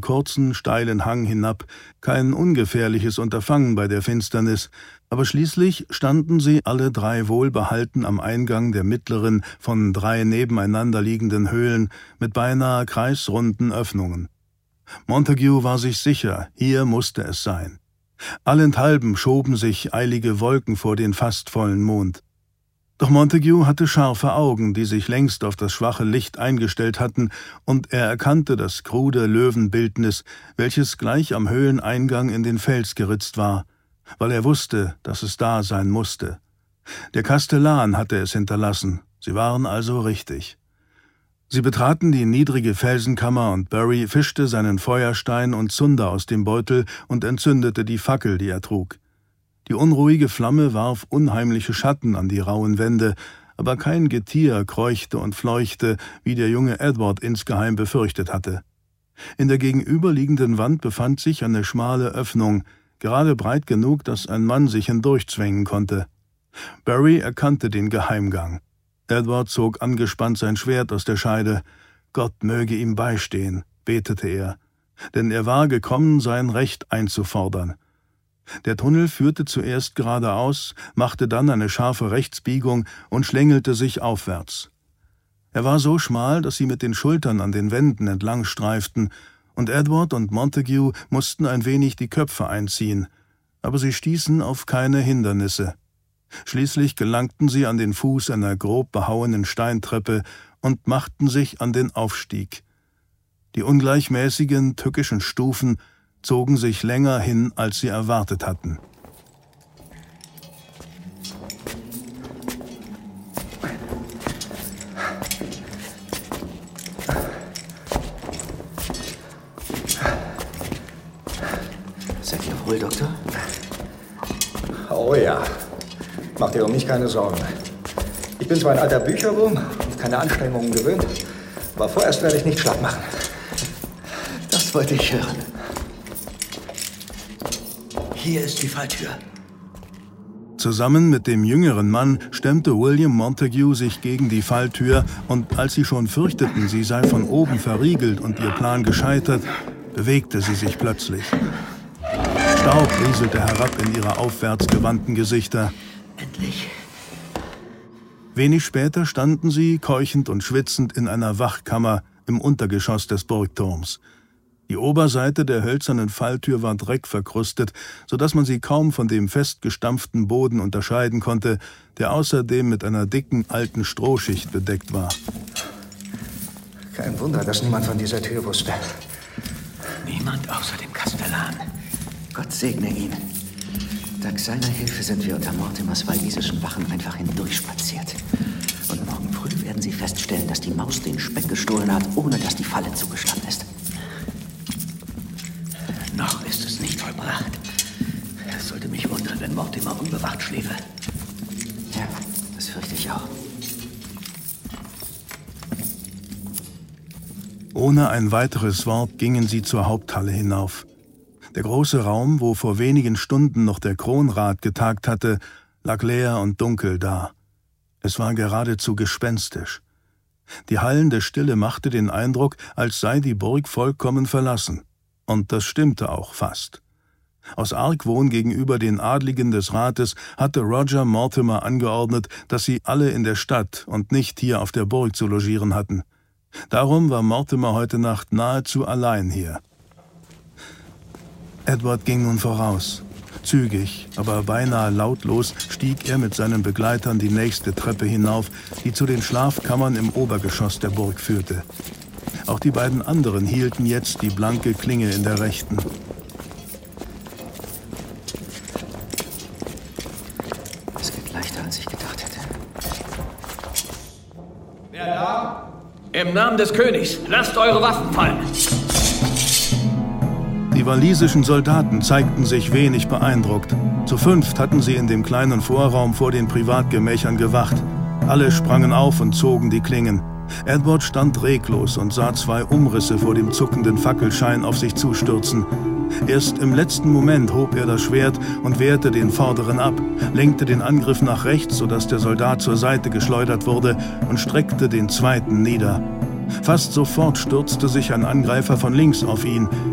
kurzen, steilen Hang hinab, kein ungefährliches Unterfangen bei der Finsternis, aber schließlich standen sie alle drei wohlbehalten am Eingang der mittleren, von 3 nebeneinander liegenden Höhlen mit beinahe kreisrunden Öffnungen. Montague war sich sicher, hier musste es sein. Allenthalben schoben sich eilige Wolken vor den fast vollen Mond. Doch Montague hatte scharfe Augen, die sich längst auf das schwache Licht eingestellt hatten, und er erkannte das krude Löwenbildnis, welches gleich am Höhleneingang in den Fels geritzt war, weil er wusste, dass es da sein musste. Der Kastellan hatte es hinterlassen, sie waren also richtig. Sie betraten die niedrige Felsenkammer und Barry fischte seinen Feuerstein und Zunder aus dem Beutel und entzündete die Fackel, die er trug. Die unruhige Flamme warf unheimliche Schatten an die rauen Wände, aber kein Getier keuchte und fleuchte, wie der junge Edward insgeheim befürchtet hatte. In der gegenüberliegenden Wand befand sich eine schmale Öffnung, gerade breit genug, dass ein Mann sich hindurchzwängen konnte. Barry erkannte den Geheimgang. Edward zog angespannt sein Schwert aus der Scheide. Gott möge ihm beistehen, betete er, denn er war gekommen, sein Recht einzufordern. Der Tunnel führte zuerst geradeaus, machte dann eine scharfe Rechtsbiegung und schlängelte sich aufwärts. Er war so schmal, dass sie mit den Schultern an den Wänden entlang streiften, und Edward und Montague mussten ein wenig die Köpfe einziehen, aber sie stießen auf keine Hindernisse. Schließlich gelangten sie an den Fuß einer grob behauenen Steintreppe und machten sich an den Aufstieg. Die ungleichmäßigen, tückischen Stufen zogen sich länger hin, als sie erwartet hatten. Seid ihr wohl, Doktor? Oh ja. Mach dir um mich keine Sorgen. Ich bin zwar ein alter Bücherwurm und keine Anstrengungen gewöhnt, aber vorerst werde ich nicht schlapp machen. Das wollte ich hören. Hier ist die Falltür. Zusammen mit dem jüngeren Mann stemmte William Montague sich gegen die Falltür, und als sie schon fürchteten, sie sei von oben verriegelt und ihr Plan gescheitert, bewegte sie sich plötzlich. Staub rieselte herab in ihre aufwärts gewandten Gesichter. Endlich. Wenig später standen sie, keuchend und schwitzend, in einer Wachkammer im Untergeschoss des Burgturms. Die Oberseite der hölzernen Falltür war dreckverkrustet, so dass man sie kaum von dem festgestampften Boden unterscheiden konnte, der außerdem mit einer dicken alten Strohschicht bedeckt war. Kein Wunder, dass niemand von dieser Tür wusste. Niemand außer dem Kastellan. Gott segne ihn. Dank seiner Hilfe sind wir unter Mortimers walisischen Wachen einfach hindurchspaziert. Und morgen früh werden sie feststellen, dass die Maus den Speck gestohlen hat, ohne dass die Falle zugestanden ist. Noch ist es nicht vollbracht. Es sollte mich wundern, wenn Mortimer unbewacht schliefe. Ja, das fürchte ich auch. Ohne ein weiteres Wort gingen sie zur Haupthalle hinauf. Der große Raum, wo vor wenigen Stunden noch der Kronrat getagt hatte, lag leer und dunkel da. Es war geradezu gespenstisch. Die hallende Stille machte den Eindruck, als sei die Burg vollkommen verlassen. Und das stimmte auch fast. Aus Argwohn gegenüber den Adligen des Rates hatte Roger Mortimer angeordnet, dass sie alle in der Stadt und nicht hier auf der Burg zu logieren hatten. Darum war Mortimer heute Nacht nahezu allein hier. Edward ging nun voraus. Zügig, aber beinahe lautlos stieg er mit seinen Begleitern die nächste Treppe hinauf, die zu den Schlafkammern im Obergeschoss der Burg führte. Auch die beiden anderen hielten jetzt die blanke Klinge in der rechten. Es geht leichter, als ich gedacht hätte. Wer da? Im Namen des Königs, lasst eure Waffen fallen! Die walisischen Soldaten zeigten sich wenig beeindruckt. Zu 5 hatten sie in dem kleinen Vorraum vor den Privatgemächern gewacht. Alle sprangen auf und zogen die Klingen. Edward stand reglos und sah 2 Umrisse vor dem zuckenden Fackelschein auf sich zustürzen. Erst im letzten Moment hob er das Schwert und wehrte den vorderen ab, lenkte den Angriff nach rechts, sodass der Soldat zur Seite geschleudert wurde, und streckte den zweiten nieder. Fast sofort stürzte sich ein Angreifer von links auf ihn.